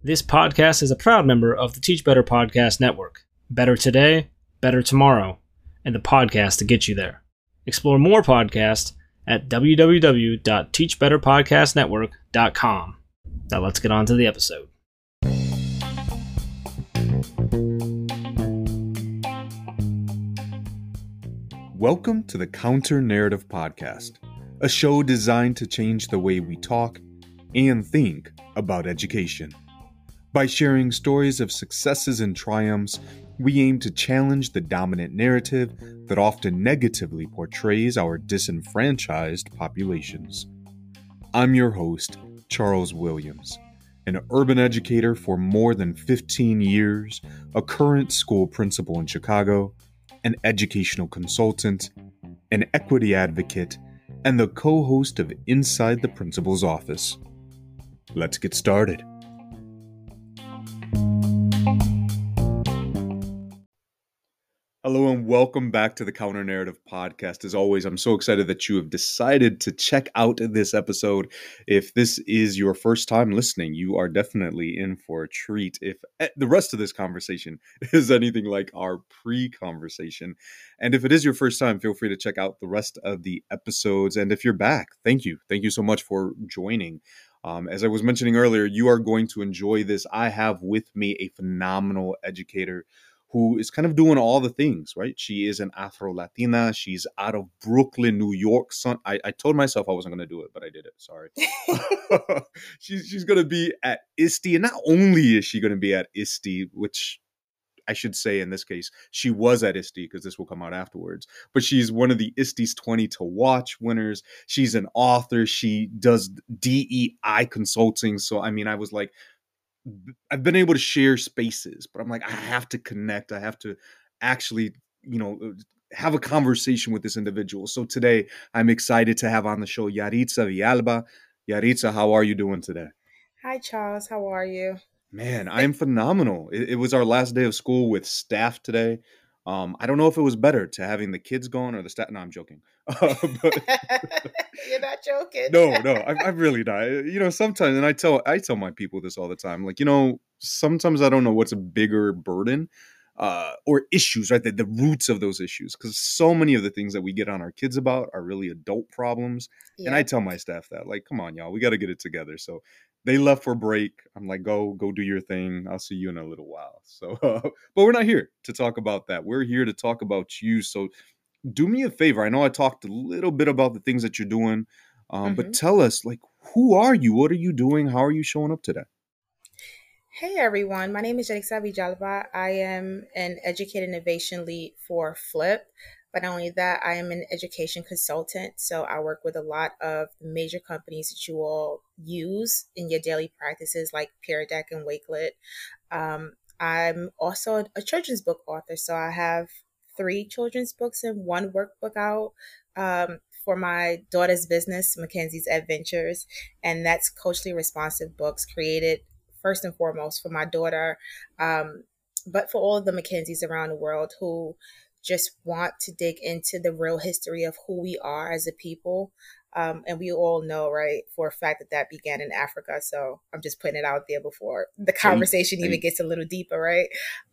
This podcast is a proud member of the Teach Better Podcast Network. Better today, better tomorrow, and the podcast to get you there. Explore more podcasts at www.teachbetterpodcastnetwork.com. Now let's get on to the episode. Welcome to the Counter Narrative Podcast, a show designed to change the way we talk and think about education. By sharing stories of successes and triumphs, we aim to challenge the dominant narrative that often negatively portrays our disenfranchised populations. I'm your host, Charles Williams, an urban educator for more than 15 years, a current school principal in Chicago, an educational consultant, an equity advocate, and the co-host of Inside the Principal's Office. Let's get started. Hello and welcome back to the Counter Narrative Podcast. As always, I'm so excited that you have decided to check out this episode. If this is your first time listening, you are definitely in for a treat. If the rest of this conversation is anything like our pre-conversation, and if it is your first time, feel free to check out the rest of the episodes. And if you're back, thank you. Thank you so much for joining. As I was mentioning earlier, you are going to enjoy this. I have with me a phenomenal educator who is kind of doing all the things, right? She is an Afro-Latina. She's out of Brooklyn, New York. I told myself I wasn't going to do it, but I did it. Sorry. She's going to be at ISTE. And not only is she going to be at ISTE, which I should say in this case, she was at ISTE because this will come out afterwards. But she's one of the ISTE's 20 to watch winners. She's an author. She does DEI consulting. So, I mean, I was like, I've been able to share spaces, but I'm like, I have to connect. I have to actually, have a conversation with this individual. So today I'm excited to have on the show Yaritza Villalba. Yaritza, how are you doing today? Hi, Charles. How are you? Man, I'm phenomenal. It was our last day of school with staff today. I don't know if it was better to having the kids gone or the staff. No, I'm joking. But You're not joking. No, I'm really not. Sometimes, and I tell my people this all the time. Like, sometimes I don't know what's a bigger burden or issues, right? The roots of those issues, because so many of the things that we get on our kids about are really adult problems. Yeah. And I tell my staff that, like, come on, y'all, we got to get it together. So they left for break. I'm like, go do your thing. I'll see you in a little while. So, but we're not here to talk about that. We're here to talk about you. So do me a favor. I know I talked a little bit about the things that you're doing, but tell us, like, who are you? What are you doing? How are you showing up today? Hey, everyone. My name is Yaritza Villalba. I am an educator innovation lead for Flip. But not only that, I am an education consultant. So I work with a lot of major companies that you all use in your daily practices, like Pear Deck and Wakelet. I'm also a children's book author. So I have 3 children's books and 1 workbook out for my daughter's business, Mackenzie's Adventures. And that's Coachly Responsive books created first and foremost for my daughter, but for all of the Mackenzies around the world who just want to dig into the real history of who we are as a people. And we all know, right, for a fact that began in Africa. So I'm just putting it out there before the conversation even gets a little deeper, right?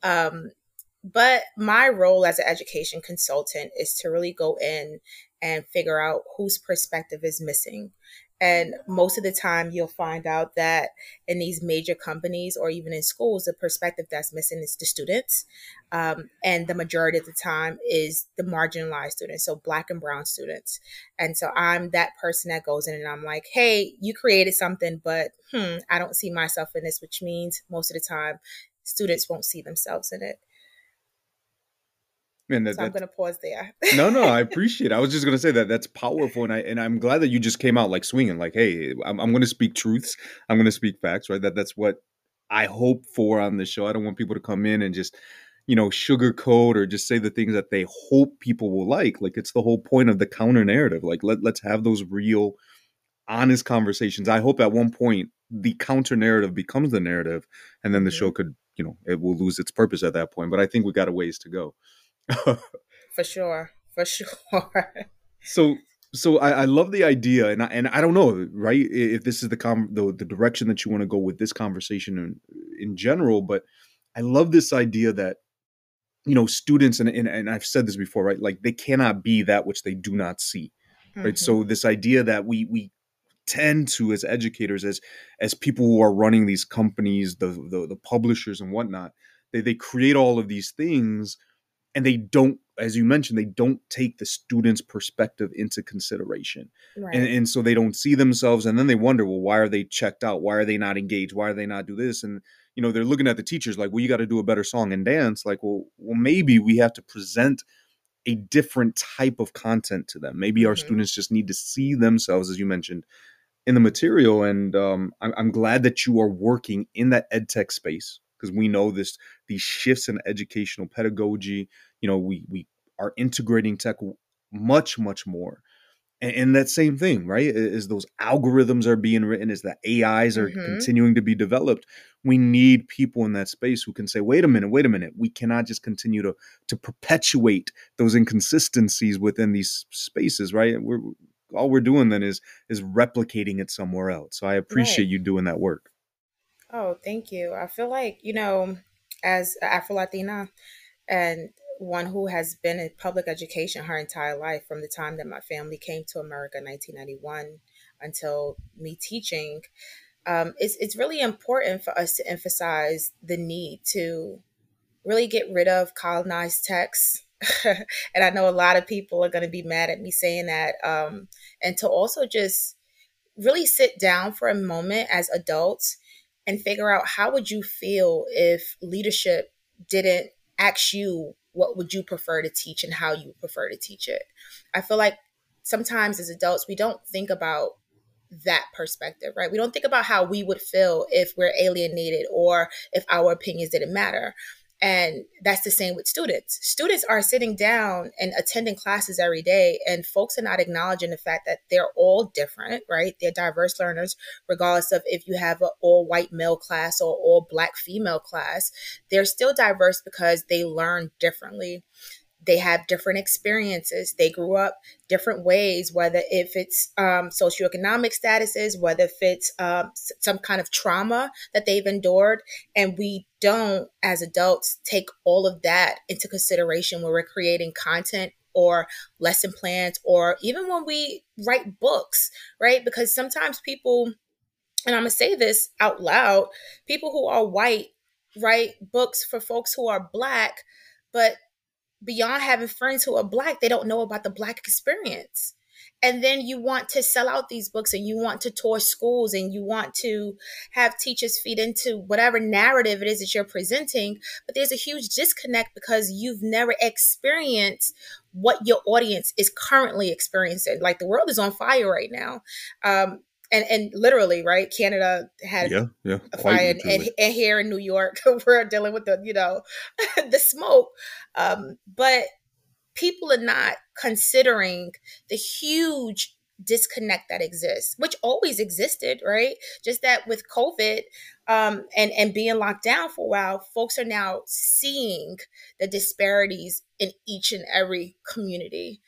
But my role as an education consultant is to really go in and figure out whose perspective is missing. And most of the time, you'll find out that in these major companies or even in schools, the perspective that's missing is the students. And the majority of the time is the marginalized students, so Black and brown students. And so I'm that person that goes in and I'm like, hey, you created something, but I don't see myself in this, which means most of the time students won't see themselves in it. Man, so I'm going to pause there. No, I appreciate it. I was just going to say that that's powerful. And I'm glad that you just came out like swinging, like, hey, I'm going to speak truths. I'm going to speak facts, right? That's what I hope for on this show. I don't want people to come in and just, sugarcoat or just say the things that they hope people will like. Like, it's the whole point of the counter narrative. Like, let's have those real, honest conversations. I hope at one point the counter narrative becomes the narrative, and then the show could, it will lose its purpose at that point. But I think we got a ways to go. For sure. So I love the idea, and I don't know, right, if this is the direction that you want to go with this conversation, and in general, but I love this idea that, students, and I've said this before, right? Like they cannot be that which they do not see, right? Mm-hmm. So this idea that we tend to, as educators, as people who are running these companies, the publishers and whatnot, they create all of these things, and they don't, as you mentioned, they don't take the student's perspective into consideration. Right. And so they don't see themselves, and then they wonder, well, why are they checked out? Why are they not engaged? Why are they not do this? And they're looking at the teachers like, well, you got to do a better song and dance. Like, well, maybe we have to present a different type of content to them. Maybe our Mm-hmm. students just need to see themselves, as you mentioned, in the material. And I'm glad that you are working in that ed tech space, because we know these shifts in educational pedagogy. We are integrating tech much, much more. And that same thing, right? As those algorithms are being written, as the AIs are Mm-hmm. continuing to be developed, we need people in that space who can say, wait a minute. We cannot just continue to perpetuate those inconsistencies within these spaces, right? All we're doing then is replicating it somewhere else. So I appreciate Right. you doing that work. Oh, thank you. I feel like, as an Afro Latina and one who has been in public education her entire life, from the time that my family came to America in 1991 until me teaching, it's really important for us to emphasize the need to really get rid of colonized texts. And I know a lot of people are going to be mad at me saying that. And to also just really sit down for a moment as adults and figure out, how would you feel if leadership didn't ask you what would you prefer to teach and how you prefer to teach it. I feel like sometimes as adults we don't think about that perspective, right? We don't think about how we would feel if we're alienated or if our opinions didn't matter. And that's the same with students. Students are sitting down and attending classes every day, and folks are not acknowledging the fact that they're all different, right? They're diverse learners, regardless of if you have an all white male class or all black female class. They're still diverse because they learn differently. They have different experiences. They grew up different ways, whether if it's socioeconomic statuses, whether if it's some kind of trauma that they've endured. And we don't, as adults, take all of that into consideration when we're creating content or lesson plans, or even when we write books, right? Because sometimes people, and I'm going to say this out loud, people who are white write books for folks who are black, but beyond having friends who are black, they don't know about the black experience. And then you want to sell out these books, and you want to tour schools, and you want to have teachers feed into whatever narrative it is that you're presenting. But there's a huge disconnect because you've never experienced what your audience is currently experiencing. Like, the world is on fire right now. And literally, right? Canada had a fire, and here in New York, we're dealing with the the smoke. But people are not considering the huge disconnect that exists, which always existed, right? Just that with COVID and being locked down for a while, folks are now seeing the disparities in each and every community.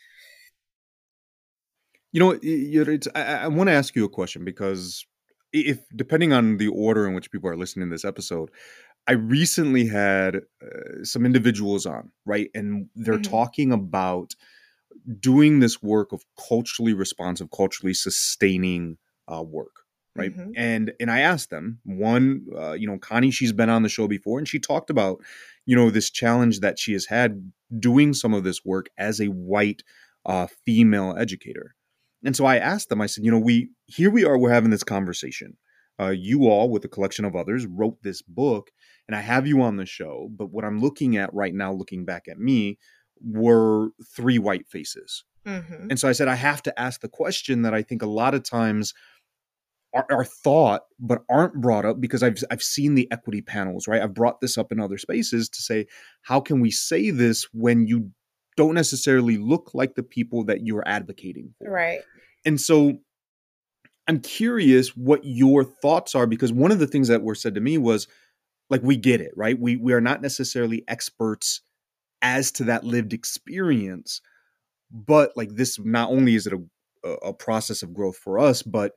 I want to ask you a question, because if, depending on the order in which people are listening to this episode, I recently had some individuals on, right? And they're talking about doing this work of culturally responsive, culturally sustaining work, right? And I asked them, one, Connie, she's been on the show before, and she talked about, this challenge that she has had doing some of this work as a white female educator. And so I asked them, I said, we're having this conversation. You all, with a collection of others, wrote this book, and I have you on the show. But what I'm looking at right now, looking back at me, were three white faces. And so I said, I have to ask the question that I think a lot of times are thought but aren't brought up, because I've seen the equity panels, right? I've brought this up in other spaces to say, how can we say this when you don't necessarily look like the people that you're advocating for? Right. And so I'm curious what your thoughts are, because one of the things that were said to me was, like, we get it, right? We are not necessarily experts as to that lived experience, but like, this, not only is it a process of growth for us, but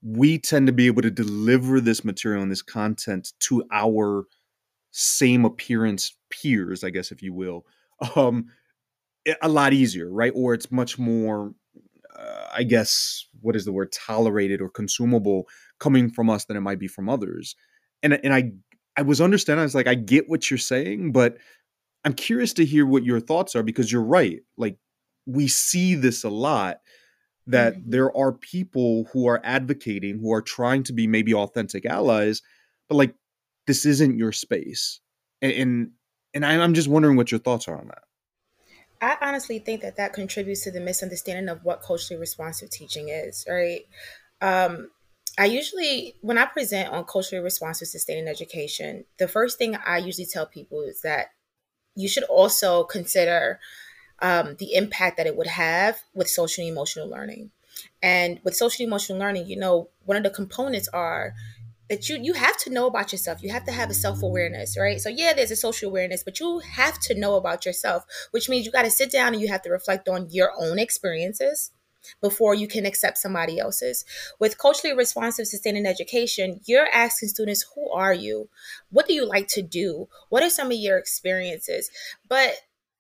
we tend to be able to deliver this material and this content to our same appearance peers, I guess, if you will, um, a lot easier, right? Or it's much more, I guess, what is the word, tolerated or consumable coming from us than it might be from others. And I was understanding. I was like, I get what you're saying, but I'm curious to hear what your thoughts are, because you're right. Like, we see this a lot, that there are people who are advocating, who are trying to be maybe authentic allies, but like, this isn't your space. And I'm just wondering what your thoughts are on that. I honestly think that that contributes to the misunderstanding of what culturally responsive teaching is, right? I usually, when I present on culturally responsive sustaining education, the first thing I usually tell people is that you should also consider the impact that it would have with social and emotional learning. And with social and emotional learning, one of the components are that you have to know about yourself. You have to have a self-awareness, right? So yeah, there's a social awareness, but you have to know about yourself, which means you got to sit down and you have to reflect on your own experiences before you can accept somebody else's. With culturally responsive sustaining education, you're asking students, who are you? What do you like to do? What are some of your experiences? But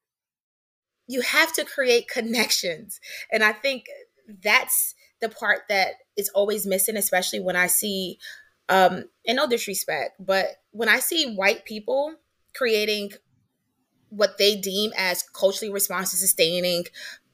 you have to create connections. And I think that's the part that is always missing, especially when I see, and no disrespect, but when I see white people creating what they deem as culturally responsive sustaining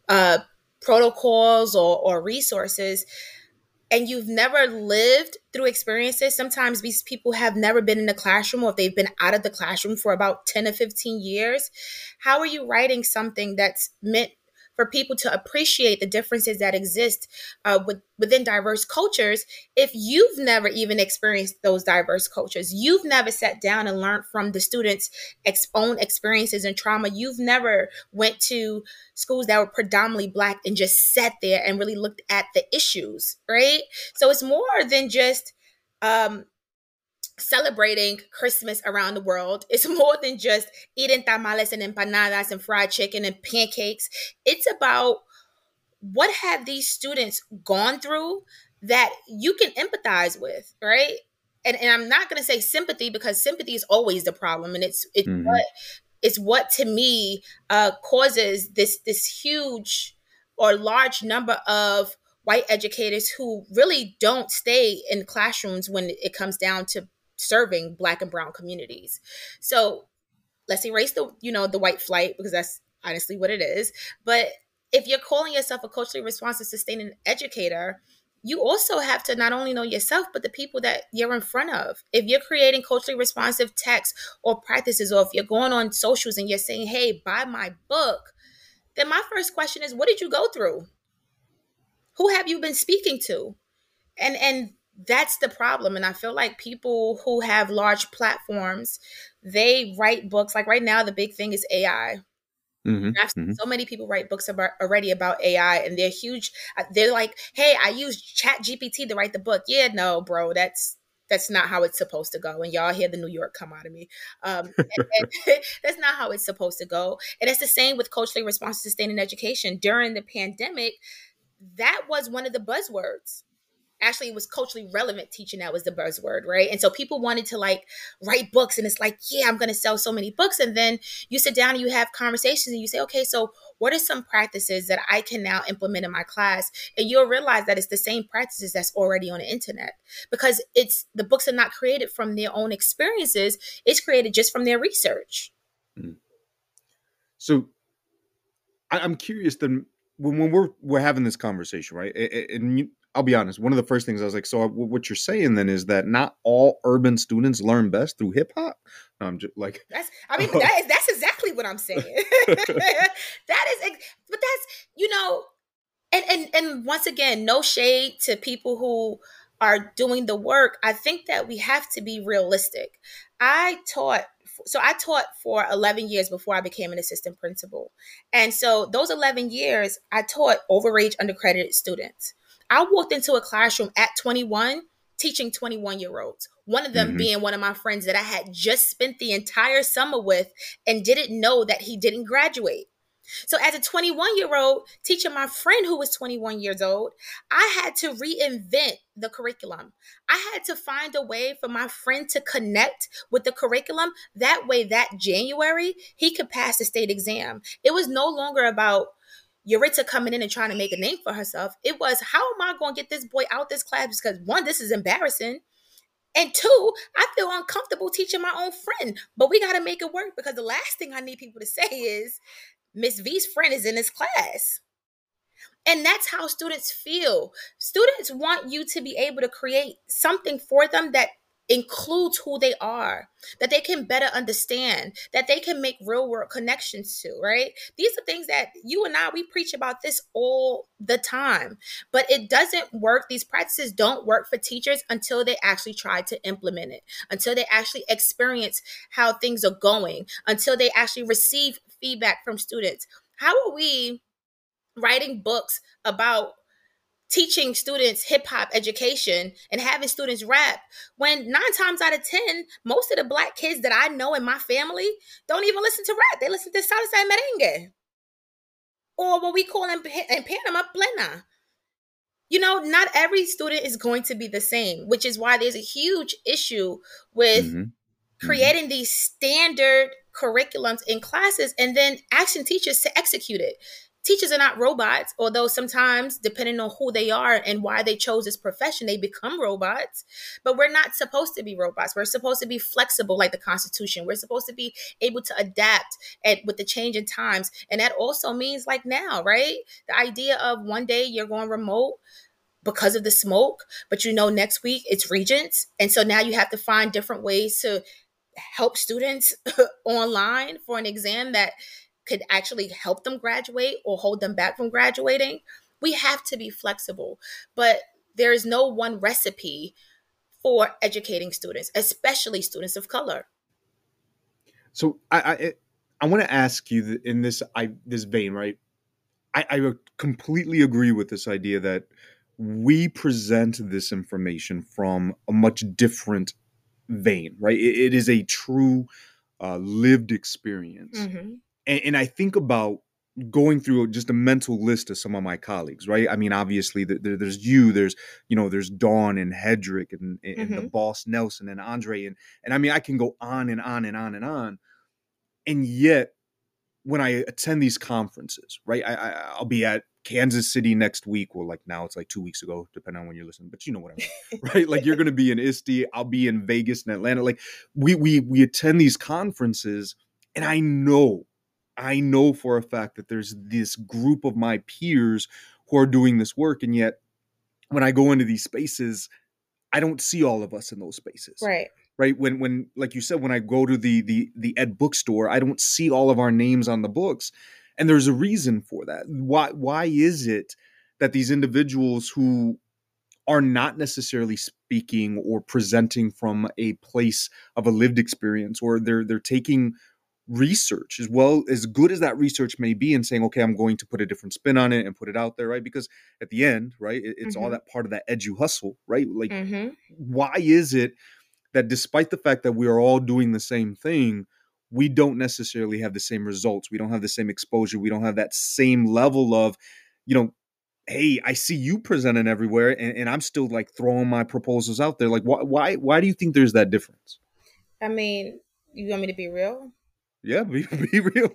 protocols or resources, and you've never lived through experiences, sometimes these people have never been in the classroom, or if they've been out of the classroom for about 10 or 15 years, how are you writing something that's meant for people to appreciate the differences that exist within diverse cultures if you've never even experienced those diverse cultures? You've never sat down and learned from the students' own experiences and trauma. You've never went to schools that were predominantly Black and just sat there and really looked at the issues, right? So it's more than just celebrating Christmas around the world. It's more than just eating tamales and empanadas and fried chicken and pancakes. It's about, what have these students gone through that you can empathize with, right? And I'm not going to say sympathy, because sympathy is always the problem, and it's what to me causes this huge or large number of white educators who really don't stay in classrooms when it comes down to serving Black and brown communities. So let's erase the white flight, because that's honestly what it is. But if you're calling yourself a culturally responsive sustaining educator, you also have to not only know yourself, but the people that you're in front of. If you're creating culturally responsive texts or practices, or if you're going on socials and you're saying, hey, buy my book, then my first question is, what did you go through? Who have you been speaking to? And that's the problem. And I feel like people who have large platforms, they write books. Like right now, the big thing is AI. I've seen so many people write books already about AI, and they're huge. They're like, hey, I used Chat GPT to write the book. Yeah, no, bro, that's not how it's supposed to go. And y'all hear the New York come out of me. And that's not how it's supposed to go. And it's the same with culturally responsive sustaining education. During the pandemic, that was one of the buzzwords. Actually, it was culturally relevant teaching that was the buzzword, right? And so people wanted to write books, and it's like, yeah, I'm going to sell so many books. And then you sit down and you have conversations and you say, okay, so what are some practices that I can now implement in my class? And you'll realize that it's the same practices that's already on the internet, because the books are not created from their own experiences. It's created just from their research. So I'm curious then, when we're having this conversation, right? And I'll be honest, one of the first things I was like, so what you're saying then is that not all urban students learn best through hip hop? No, I'm just like, that's exactly what I'm saying. But that's, and once again, no shade to people who are doing the work. I think that we have to be realistic. I taught for 11 years before I became an assistant principal. And so those 11 years, I taught overage undercredited students. I walked into a classroom at 21 teaching 21-year-olds, one of them being one of my friends that I had just spent the entire summer with and didn't know that he didn't graduate. So as a 21-year-old teaching my friend who was 21 years old, I had to reinvent the curriculum. I had to find a way for my friend to connect with the curriculum. That way, that January, he could pass the state exam. It was no longer about Yuritsa coming in and trying to make a name for herself. It was, how am I going to get this boy out this class? Because one, this is embarrassing. And two, I feel uncomfortable teaching my own friend. But we got to make it work, because the last thing I need people to say is, Miss V's friend is in this class. And that's how students feel. Students want you to be able to create something for them that includes who they are, that they can better understand, that they can make real world connections to, right? These are things that you and I, we preach about this all the time, but it doesn't work. These practices don't work for teachers until they actually try to implement it, until they actually experience how things are going, until they actually receive feedback from students. How are we writing books about teaching students hip-hop education and having students rap when 9 times out of 10, most of the Black kids that I know in my family don't even listen to rap? They listen to Southside merengue, or what we call in Panama, plena. You know, not every student is going to be the same, which is why there's a huge issue with creating these standard curriculums in classes and then asking teachers to execute it. Teachers are not robots, although sometimes, depending on who they are and why they chose this profession, they become robots. But we're not supposed to be robots. We're supposed to be flexible like the Constitution. We're supposed to be able to adapt with the change in times. And that also means, like now, right? The idea of one day you're going remote because of the smoke, but you know next week it's Regents. And so now you have to find different ways to help students online for an exam that could actually help them graduate or hold them back from graduating. We have to be flexible, but there is no one recipe for educating students, especially students of color. So I want to ask you in this vein, right? I completely agree with this idea that we present this information from a much different vein, right? It is a true lived experience. And I think about going through just a mental list of some of my colleagues, right? I mean, obviously there's you, there's Dawn and Hedrick and the boss Nelson and Andre. And I mean, I can go on and on and on and on. And yet when I attend these conferences, right, I'll be at Kansas City next week, or like now it's like 2 weeks ago, depending on when you're listening, but you know what I mean, right? Like you're going to be in ISTE, I'll be in Vegas and Atlanta. Like we attend these conferences, and I know for a fact that there's this group of my peers who are doing this work. And yet when I go into these spaces, I don't see all of us in those spaces. Right. When, like you said, when I go to the ed bookstore, I don't see all of our names on the books. And there's a reason for that. Why is it that these individuals who are not necessarily speaking or presenting from a place of a lived experience, or they're taking research, as well, as good as that research may be, and saying, okay, I'm going to put a different spin on it and put it out there, right? Because at the end, right, it's all that part of that edu hustle, right? Like, why is it that despite the fact that we are all doing the same thing, we don't necessarily have the same results? We don't have the same exposure. We don't have that same level of, hey, I see you presenting everywhere, and I'm still like throwing my proposals out there. Like, why do you think there's that difference? I mean, you want me to be real? Yeah, be real.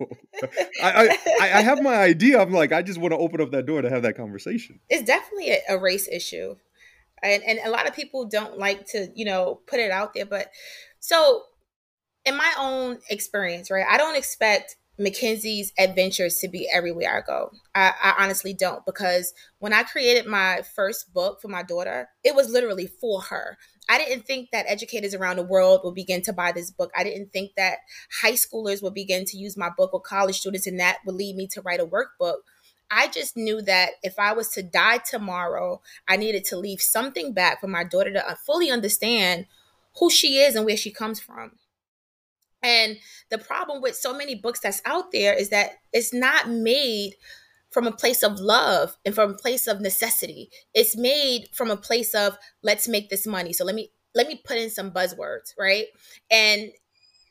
I have my idea. I'm like, I just want to open up that door to have that conversation. It's definitely a race issue. And a lot of people don't like to, put it out there. But so in my own experience, right, I don't expect Mackenzie's adventures to be everywhere I go. I honestly don't, because when I created my first book for my daughter, it was literally for her. I didn't think that educators around the world would begin to buy this book. I didn't think that high schoolers would begin to use my book, or college students, and that would lead me to write a workbook. I just knew that if I was to die tomorrow, I needed to leave something back for my daughter to fully understand who she is and where she comes from. And the problem with so many books that's out there is that it's not made from a place of love and from a place of necessity. It's made from a place of, let's make this money. So let me put in some buzzwords, right? And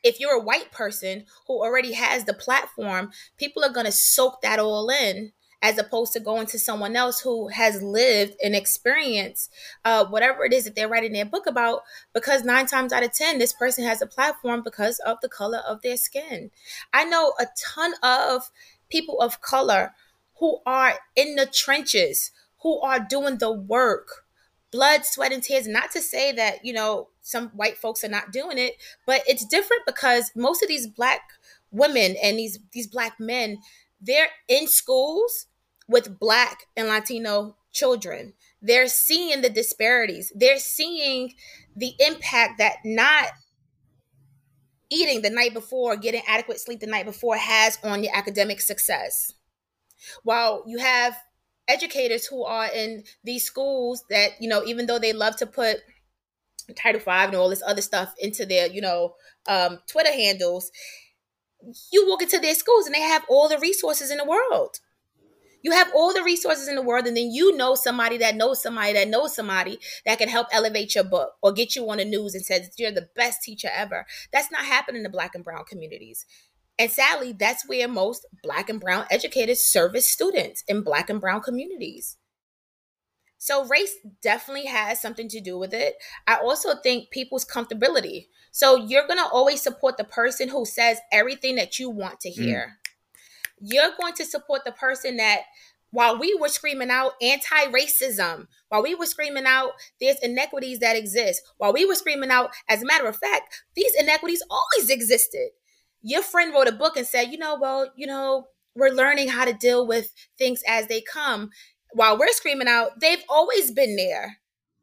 If you're a white person who already has the platform, people are going to soak that all in, as opposed to going to someone else who has lived and experienced whatever it is that they're writing their book about, because 9 times out of 10, this person has a platform because of the color of their skin. I know a ton of people of color who are in the trenches, who are doing the work, blood, sweat, and tears. Not to say that, some white folks are not doing it, but it's different because most of these Black women and these Black men, they're in schools with Black and Latino children. They're seeing the disparities. They're seeing the impact that not eating the night before, getting adequate sleep the night before has on your academic success. While you have educators who are in these schools that, even though they love to put Title V and all this other stuff into their, Twitter handles, you walk into their schools and they have all the resources in the world. You have all the resources in the world, and then you know somebody that knows somebody that knows somebody that can help elevate your book or get you on the news and says you're the best teacher ever. That's not happening in the Black and brown communities. And sadly, that's where most Black and brown educators service students in Black and brown communities. So race definitely has something to do with it. I also think people's comfortability. So you're going to always support the person who says everything that you want to hear. You're going to support the person that, while we were screaming out anti-racism, while we were screaming out there's inequities that exist, while we were screaming out, as a matter of fact, these inequities always existed. Your friend wrote a book and said, we're learning how to deal with things as they come. While we're screaming out, they've always been there.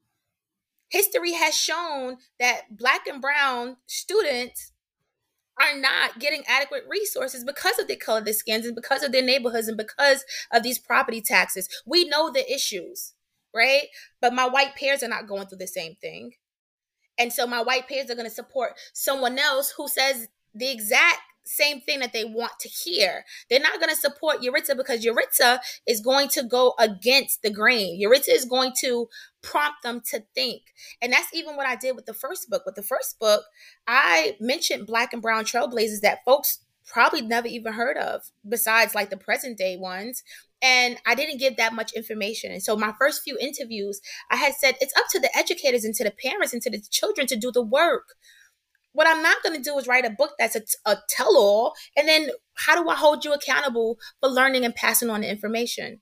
History has shown that Black and brown students are not getting adequate resources because of their color of their skins and because of their neighborhoods and because of these property taxes. We know the issues, right? But my white peers are not going through the same thing. And so my white peers are going to support someone else who says the exact same thing that they want to hear. They're not going to support Yaritza because Yaritza is going to go against the grain. Yaritza is going to prompt them to think. And that's even what I did with the first book. With the first book, I mentioned Black and brown trailblazers that folks probably never even heard of, besides like the present day ones. And I didn't give that much information. And so my first few interviews, I had said, it's up to the educators and to the parents and to the children to do the work. What I'm not going to do is write a book that's a tell-all. And then how do I hold you accountable for learning and passing on the information?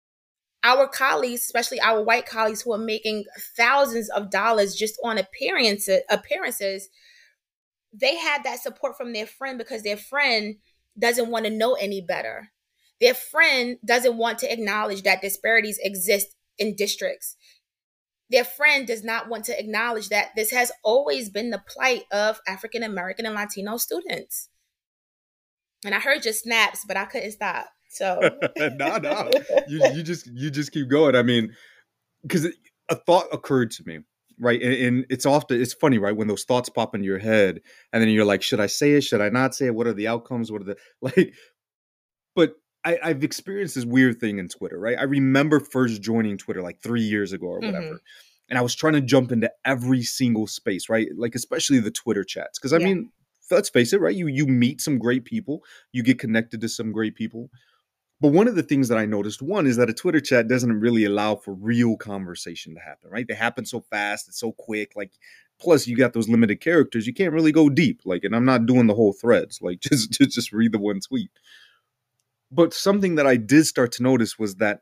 Our colleagues, especially our white colleagues who are making thousands of dollars just on appearances, they had that support from their friend because their friend doesn't want to know any better. Their friend doesn't want to acknowledge that disparities exist in districts. Their friend does not want to acknowledge that this has always been the plight of African American and Latino students. And I heard your snaps, but I couldn't stop. So no, you just keep going. I mean, because a thought occurred to me, right? And it's funny, right? When those thoughts pop into your head, and then you're like, should I say it? Should I not say it? What are the outcomes? What are the like? But I've experienced this weird thing in Twitter, right? I remember first joining Twitter like 3 years ago or whatever. Mm-hmm. And I was trying to jump into every single space, right? Like, especially the Twitter chats. Because I mean, let's face it, right? You meet some great people. You get connected to some great people. But one of the things that I noticed, one, is that a Twitter chat doesn't really allow for real conversation to happen, right? They happen so fast. It's so quick. Like, plus you got those limited characters. You can't really go deep. Like, and I'm not doing the whole threads. Like, just read the one tweet. But something that I did start to notice was that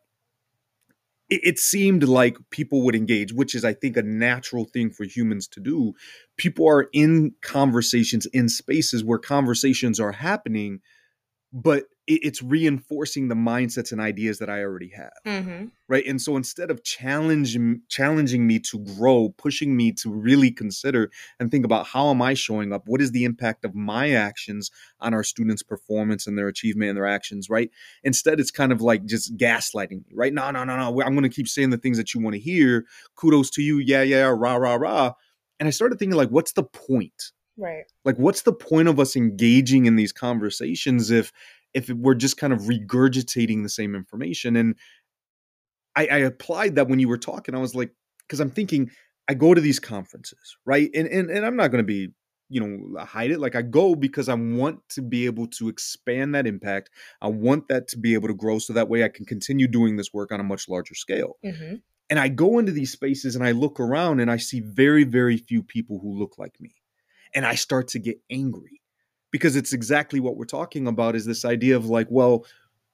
it seemed like people would engage, which is, I think, a natural thing for humans to do. People are in conversations, in spaces where conversations are happening, but it's reinforcing the mindsets and ideas that I already have, mm-hmm. right? And so instead of challenging me to grow, pushing me to really consider and think about how am I showing up? What is the impact of my actions on our students' performance and their achievement and their actions, right? Instead, it's kind of like just gaslighting me, right? No. I'm going to keep saying the things that you want to hear. Kudos to you. Yeah, rah, rah, rah. And I started thinking, like, what's the point? Right. Like, what's the point of us engaging in these conversations if we're just kind of regurgitating the same information? And I applied that when you were talking. I was like, because I'm thinking, I go to these conferences, right? And I'm not going to be hide it. Like, I go because I want to be able to expand that impact. I want that to be able to grow so that way I can continue doing this work on a much larger scale. Mm-hmm. And I go into these spaces and I look around and I see very, very few people who look like me. And I start to get angry because it's exactly what we're talking about, is this idea of like, well,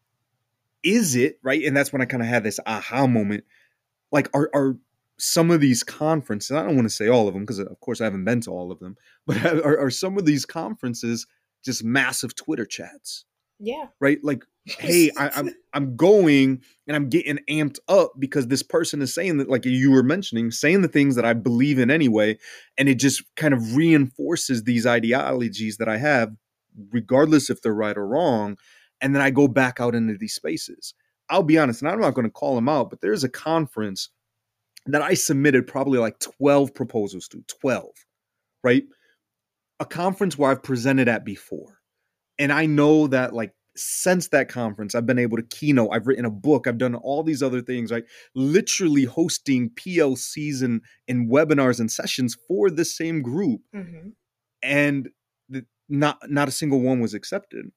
is it right? And that's when I kind of had this aha moment. Like, are some of these conferences, I don't want to say all of them because of course I haven't been to all of them, but are some of these conferences just massive Twitter chats? Yeah. Right? Like, hey, I'm going and I'm getting amped up because this person is saying that, like you were mentioning, saying the things that I believe in anyway, and it just kind of reinforces these ideologies that I have, regardless if they're right or wrong. And then I go back out into these spaces. I'll be honest, and I'm not going to call them out, but there's a conference that I submitted probably like 12 proposals to, 12, right? A conference where I've presented at before. And I know that, like, since that conference, I've been able to keynote, I've written a book, I've done all these other things, right? Literally hosting PLCs and webinars and sessions for the same group. Mm-hmm. And not a single one was accepted.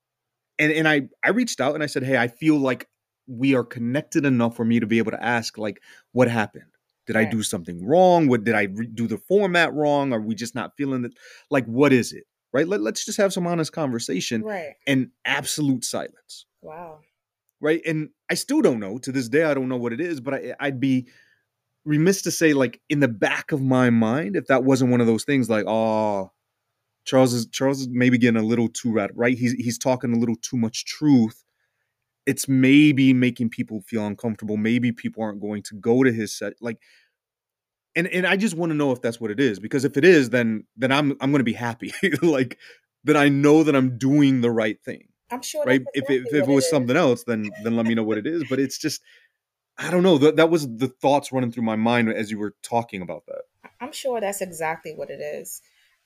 And I reached out and I said, hey, I feel like we are connected enough for me to be able to ask, like, what happened? Did I do something wrong? Did I do the format wrong? Are we just not feeling it? Like, what is it? Right? Let's just have some honest conversation. Right. And absolute silence. Wow. Right? And I still don't know. To this day, I don't know what it is, but I'd be remiss to say, like, in the back of my mind, if that wasn't one of those things, like, oh, Charles is maybe getting a little too right. He's talking a little too much truth. It's maybe making people feel uncomfortable. Maybe people aren't going to go to his set. Like, and I just want to know if that's what it is, because if it is, then I'm going to be happy. Like, that I know that I'm doing the right thing. I'm sure. Right. If it was something else, then let me know what it is. But it's just, I don't know. That was the thoughts running through my mind as you were talking about that. I'm sure that's exactly what it is.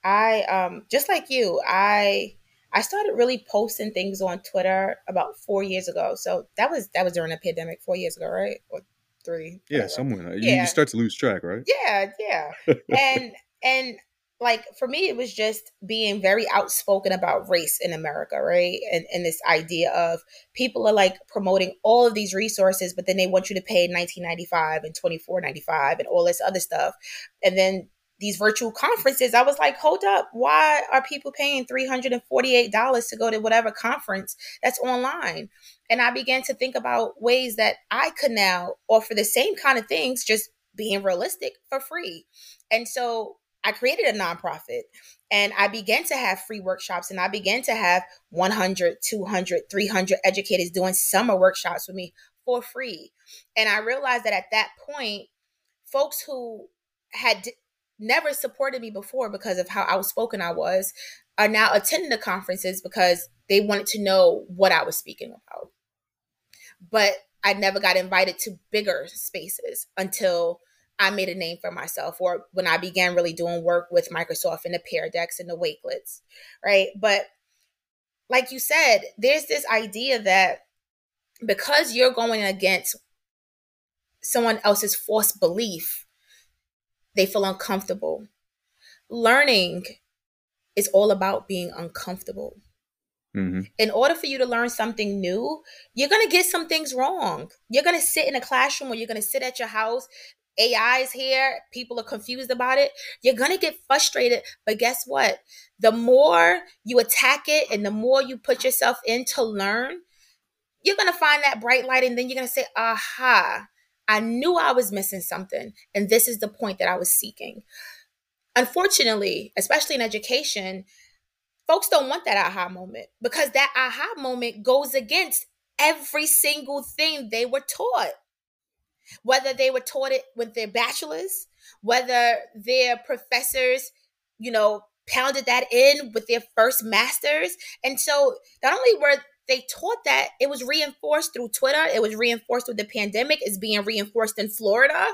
I just like you, I started really posting things on Twitter about 4 years ago. So that was during the pandemic, 4 years ago, right? Or 3. Yeah, whatever. Somewhere. Yeah. You start to lose track, right? Yeah. and like, for me, it was just being very outspoken about race in America, right? And this idea of people are like promoting all of these resources, but then they want you to pay $19.95 and $24.95 and all this other stuff. And then these virtual conferences, I was like, hold up, why are people paying $348 to go to whatever conference that's online? And I began to think about ways that I could now offer the same kind of things, just being realistic, for free. And so I created a nonprofit and I began to have free workshops, and I began to have 100, 200, 300 educators doing summer workshops with me for free. And I realized that at that point, folks who had never supported me before because of how outspoken I was are now attending the conferences because they wanted to know what I was speaking about. But I never got invited to bigger spaces until I made a name for myself, or when I began really doing work with Microsoft and the Pear Decks and the Wakelets, right? But like you said, there's this idea that because you're going against someone else's false belief, they feel uncomfortable. Learning is all about being uncomfortable. Mm-hmm. In order for you to learn something new, you're going to get some things wrong. You're going to sit in a classroom, or you're going to sit at your house. AI is here. People are confused about it. You're going to get frustrated. But guess what? The more you attack it and the more you put yourself in to learn, you're going to find that bright light. And then you're going to say, aha, I knew I was missing something. And this is the point that I was seeking. Unfortunately, especially in education, folks don't want that aha moment, because that aha moment goes against every single thing they were taught. Whether they were taught it with their bachelors, whether their professors, pounded that in with their first masters. And so not only were they taught that, it was reinforced through Twitter. It was reinforced with the pandemic. It's being reinforced in Florida.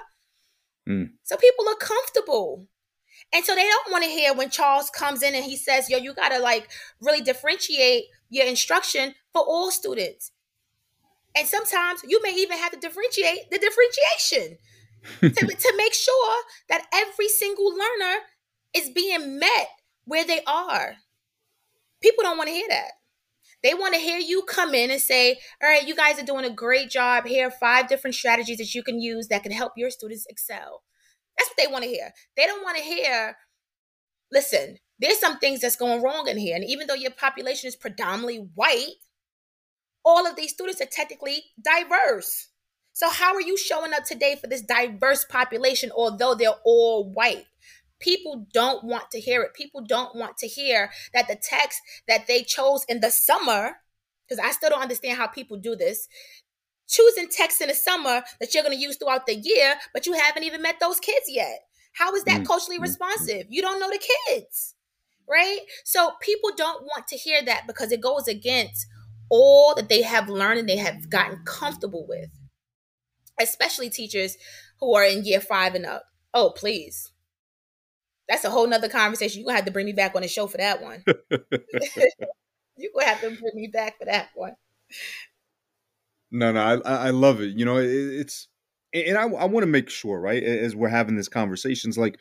So people are comfortable. And so they don't want to hear when Charles comes in and he says, yo, you got to really differentiate your instruction for all students. And sometimes you may even have to differentiate the differentiation to make sure that every single learner is being met where they are. People don't want to hear that. They want to hear you come in and say, all right, you guys are doing a great job. Here are 5 different strategies that you can use that can help your students excel. That's what they want to hear. They don't want to hear, listen, there's some things that's going wrong in here. And even though your population is predominantly white, all of these students are technically diverse. So how are you showing up today for this diverse population, although they're all white? People don't want to hear it. People don't want to hear that the text that they chose in the summer, because I still don't understand how people do this, choosing text in the summer that you're going to use throughout the year, but you haven't even met those kids yet. How is that culturally responsive? You don't know the kids, right? So people don't want to hear that because it goes against all that they have learned and they have gotten comfortable with, especially teachers who are in year 5 and up. Oh, please. That's a whole nother conversation. You're going to have to bring me back on the show for that one. You're going to have to bring me back for that one. No, I love it. You know, it's, and I want to make sure, right, as we're having these conversations, like,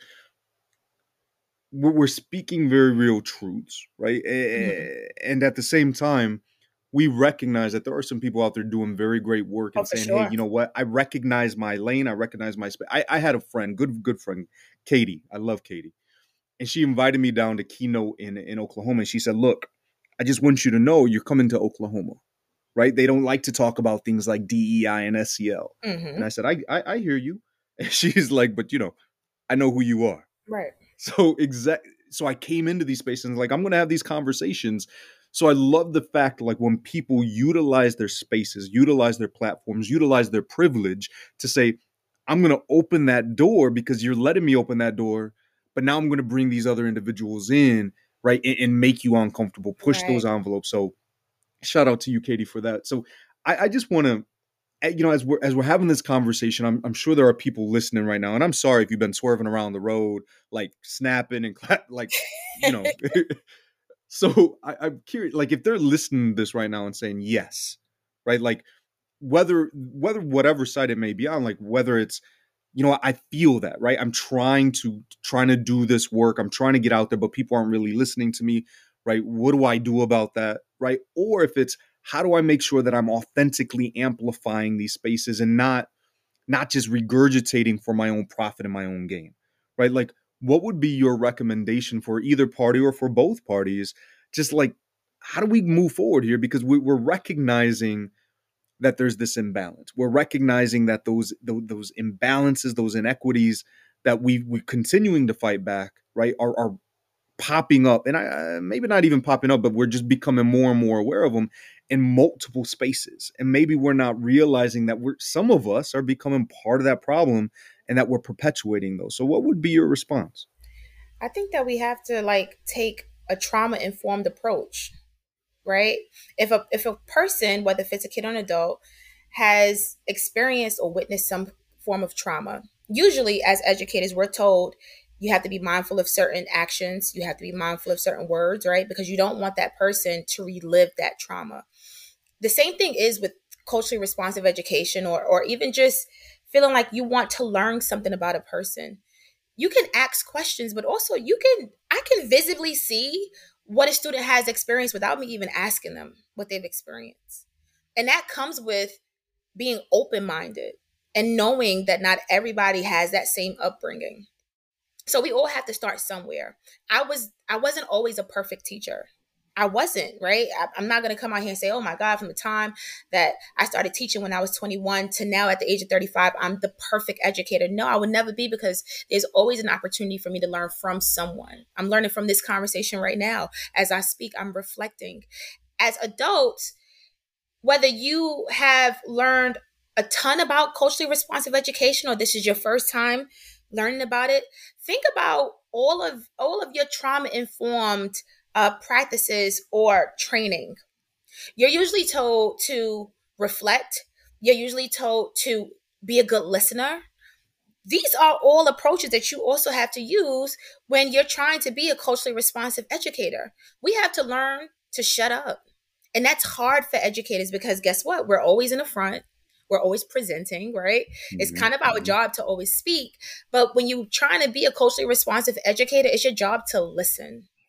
we're speaking very real truths, right? And at the same time, we recognize that there are some people out there doing very great work and saying, hey, you know what? I recognize my lane. I recognize my space. I had a friend, good friend, Katie. I love Katie. And she invited me down to keynote in Oklahoma. And she said, look, I just want you to know you're coming to Oklahoma, right? They don't like to talk about things like DEI and SEL. And I said, I hear you. And she's like, but, you know, I know who you are. Right. So so I came into these spaces and like, I'm going to have these conversations. So I love the fact, like, when people utilize their spaces, utilize their platforms, utilize their privilege to say, I'm going to open that door because you're letting me open that door. But now I'm going to bring these other individuals in, right, and make you uncomfortable, push those envelopes. So shout out to you, Katie, for that. So I just want to, you know, as we're having this conversation, I'm sure there are people listening right now, and I'm sorry if you've been swerving around the road, like snapping and like, you know. So I'm curious, like, if they're listening to this right now and saying yes, right, like whether whatever side it may be on, like whether it's, you know, I feel that, right, I'm trying to do this work, I'm trying to get out there, but people aren't really listening to me, right? What do I do about that, right? Or if it's, how do I make sure that I'm authentically amplifying these spaces and not just regurgitating for my own profit and my own gain, right? Like, what would be your recommendation for either party or for both parties? Just like, how do we move forward here? Because we're recognizing that there's this imbalance. We're recognizing that those imbalances, those inequities that we're continuing to fight back, right, are popping up, and maybe not even popping up, but we're just becoming more and more aware of them in multiple spaces. And maybe we're not realizing that some of us are becoming part of that problem and that we're perpetuating those. So what would be your response? I think that we have to, like, take a trauma-informed approach, right? If a person, whether if it's a kid or an adult, has experienced or witnessed some form of trauma, usually as educators, we're told you have to be mindful of certain actions. You have to be mindful of certain words, right? Because you don't want that person to relive that trauma. The same thing is with culturally responsive education, or even just feeling like you want to learn something about a person. You can ask questions, but also I can visibly see what a student has experienced without me even asking them what they've experienced. And that comes with being open-minded and knowing that not everybody has that same upbringing. So we all have to start somewhere. I wasn't always a perfect teacher. I wasn't, right? I'm not going to come out here and say, oh my God, from the time that I started teaching when I was 21 to now at the age of 35, I'm the perfect educator. No, I would never be, because there's always an opportunity for me to learn from someone. I'm learning from this conversation right now. As I speak, I'm reflecting. As adults, whether you have learned a ton about culturally responsive education or this is your first time learning about it, think about all of your trauma-informed practices or training. You're usually told to reflect. You're usually told to be a good listener. These are all approaches that you also have to use when you're trying to be a culturally responsive educator. We have to learn to shut up. And that's hard for educators because guess what? We're always in the front. We're always presenting, right? Mm-hmm. It's kind of our job to always speak. But when you're trying to be a culturally responsive educator, it's your job to listen.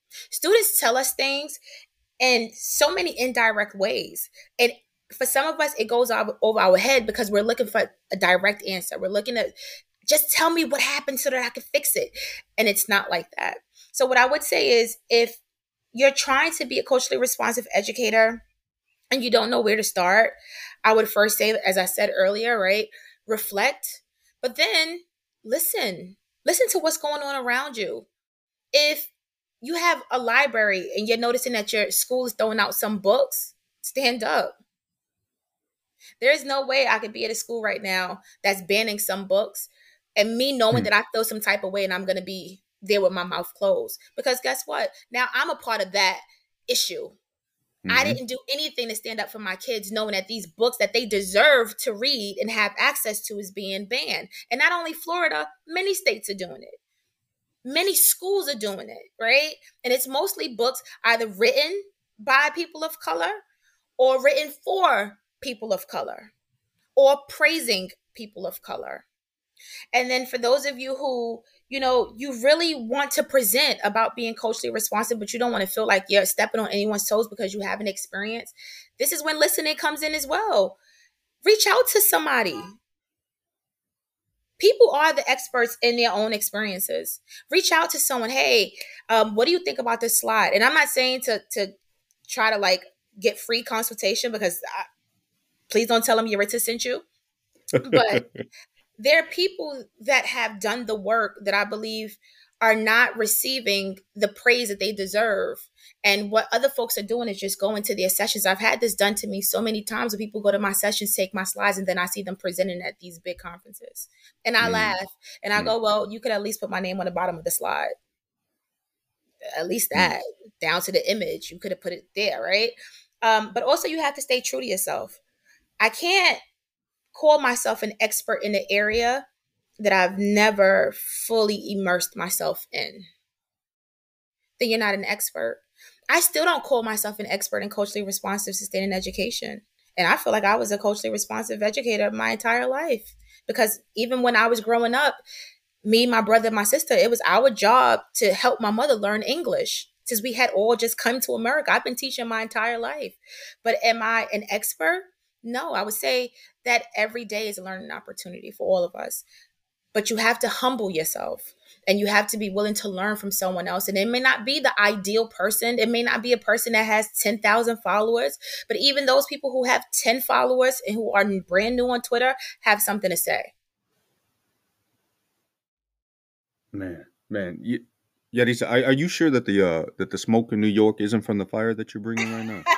Students tell us things in so many indirect ways. And for some of us, it goes over our head because we're looking for a direct answer. We're looking at, just tell me what happened so that I can fix it. And it's not like that. So what I would say is, if you're trying to be a culturally responsive educator and you don't know where to start, I would first say, as I said earlier, right, reflect, but then listen to what's going on around you. If you have a library and you're noticing that your school is throwing out some books, stand up. There's no way I could be at a school right now that's banning some books and me knowing that I feel some type of way and I'm going to be there with my mouth closed. Because guess what? Now I'm a part of that issue. I didn't do anything to stand up for my kids, knowing that these books that they deserve to read and have access to is being banned. And not only Florida, many states are doing it. Many schools are doing it, right? And it's mostly books either written by people of color or written for people of color or praising people of color. And then for those of you who, you really want to present about being culturally responsive, but you don't want to feel like you're stepping on anyone's toes because you haven't experienced, this is when listening comes in as well. Reach out to somebody. People are the experts in their own experiences. Reach out to someone. Hey, what do you think about this slide? And I'm not saying to try to get free consultation, because please don't tell them Yaritza sent you. But there are people that have done the work that I believe are not receiving the praise that they deserve. And what other folks are doing is just going to their sessions. I've had this done to me so many times where people go to my sessions, take my slides, and then I see them presenting at these big conferences. And I laugh and I go, well, you could at least put my name on the bottom of the slide. At least that, down to the image, you could have put it there, right? But also you have to stay true to yourself. I can't call myself an expert in the area that I've never fully immersed myself in. Then you're not an expert. I still don't call myself an expert in culturally responsive sustaining education. And I feel like I was a culturally responsive educator my entire life, because even when I was growing up, me, my brother, my sister, it was our job to help my mother learn English, since we had all just come to America. I've been teaching my entire life. But am I an expert? No, I would say that every day is a learning opportunity for all of us. But you have to humble yourself and you have to be willing to learn from someone else. And it may not be the ideal person. It may not be a person that has 10,000 followers. But even those people who have 10 followers and who are brand new on Twitter have something to say. Man. Yaritza, are you sure that the smoke in New York isn't from the fire that you're bringing right now?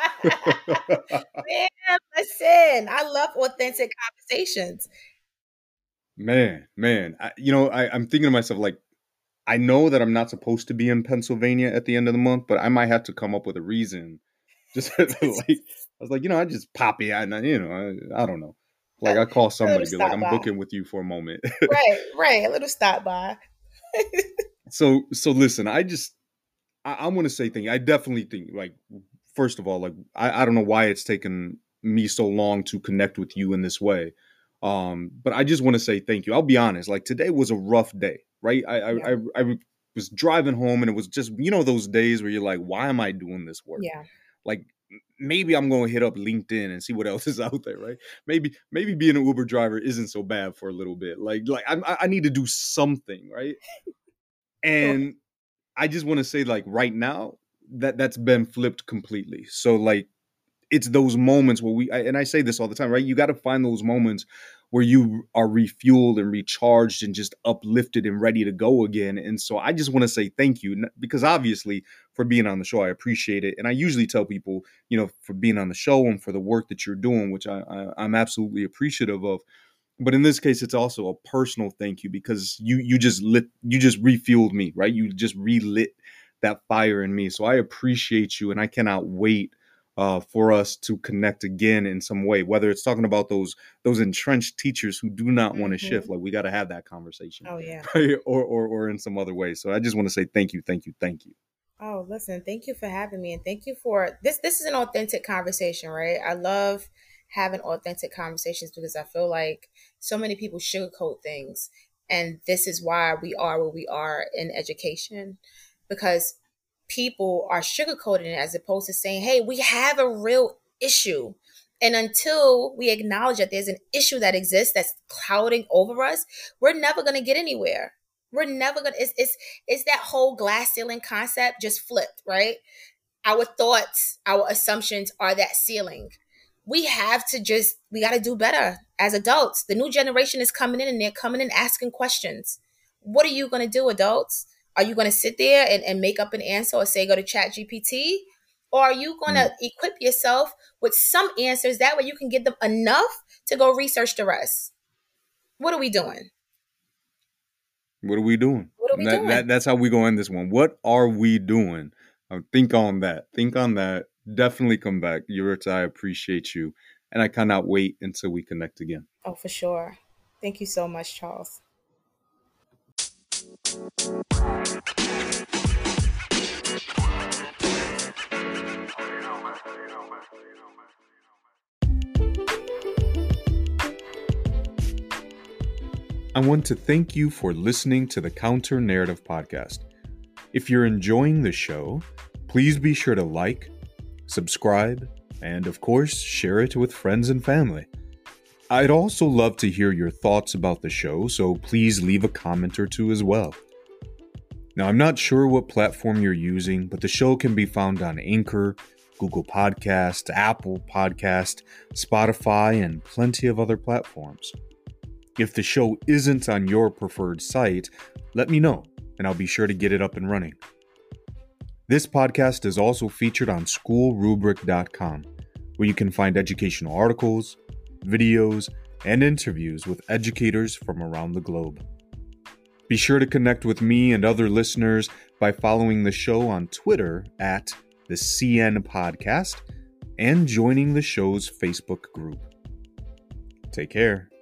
Man, listen, I love authentic conversations. Man, I'm thinking to myself, I know that I'm not supposed to be in Pennsylvania at the end of the month, but I might have to come up with a reason. Just I was like, I just pop in, I don't know. I call somebody, be like, I'm booking with you for a moment. Right, a little stop by. So listen, I want to say thank you. I definitely think, first of all, I don't know why it's taken me so long to connect with you in this way. But I just want to say thank you. I'll be honest, today was a rough day, right? I was driving home and it was just, those days where you're like, why am I doing this work? Yeah. Maybe I'm going to hit up LinkedIn and see what else is out there, right? Maybe being an Uber driver isn't so bad for a little bit. I need to do something, right? And I just want to say, right now, that's been flipped completely. So it's those moments where and I say this all the time, right? You got to find those moments where you are refueled and recharged and just uplifted and ready to go again. And so I just want to say thank you, because obviously for being on the show, I appreciate it. And I usually tell people, for being on the show and for the work that you're doing, which I'm absolutely appreciative of. But in this case, it's also a personal thank you, because you just refueled me, right? You just relit that fire in me. So I appreciate you, and I cannot wait for us to connect again in some way, whether it's talking about those entrenched teachers who do not want to shift. We got to have that conversation. Oh yeah. Right? Or in some other way. So I just want to say thank you. Oh, listen, thank you for having me, and thank you for this. This is an authentic conversation, right? I love having authentic conversations because I feel like so many people sugarcoat things, and this is why we are where we are in education, because people are sugarcoating it as opposed to saying, hey, we have a real issue. And until we acknowledge that there's an issue that exists that's clouding over us, we're never going to get anywhere. We're never going to, it's that whole glass ceiling concept just flipped, right? Our thoughts, our assumptions are that ceiling. We got to do better as adults. The new generation is coming in and they're coming in asking questions. What are you going to do, adults? Are you going to sit there and make up an answer or say, go to ChatGPT? Or are you going to equip yourself with some answers? That way you can get them enough to go research the rest. What are we doing? What are we doing? That's how we go in this one. What are we doing? Think on that. Definitely come back. Yuritsa, I appreciate you. And I cannot wait until we connect again. Oh, for sure. Thank you so much, Charles. I want to thank you for listening to the Counter Narrative Podcast. If you're enjoying the show, please be sure to like, subscribe, and of course, share it with friends and family. I'd also love to hear your thoughts about the show, so please leave a comment or two as well. Now, I'm not sure what platform you're using, but the show can be found on Anchor, Google Podcast, Apple Podcast, Spotify, and plenty of other platforms. If the show isn't on your preferred site, let me know, and I'll be sure to get it up and running. This podcast is also featured on schoolrubric.com, where you can find educational articles, videos, and interviews with educators from around the globe. Be sure to connect with me and other listeners by following the show on Twitter at the CN Podcast and joining the show's Facebook group. Take care.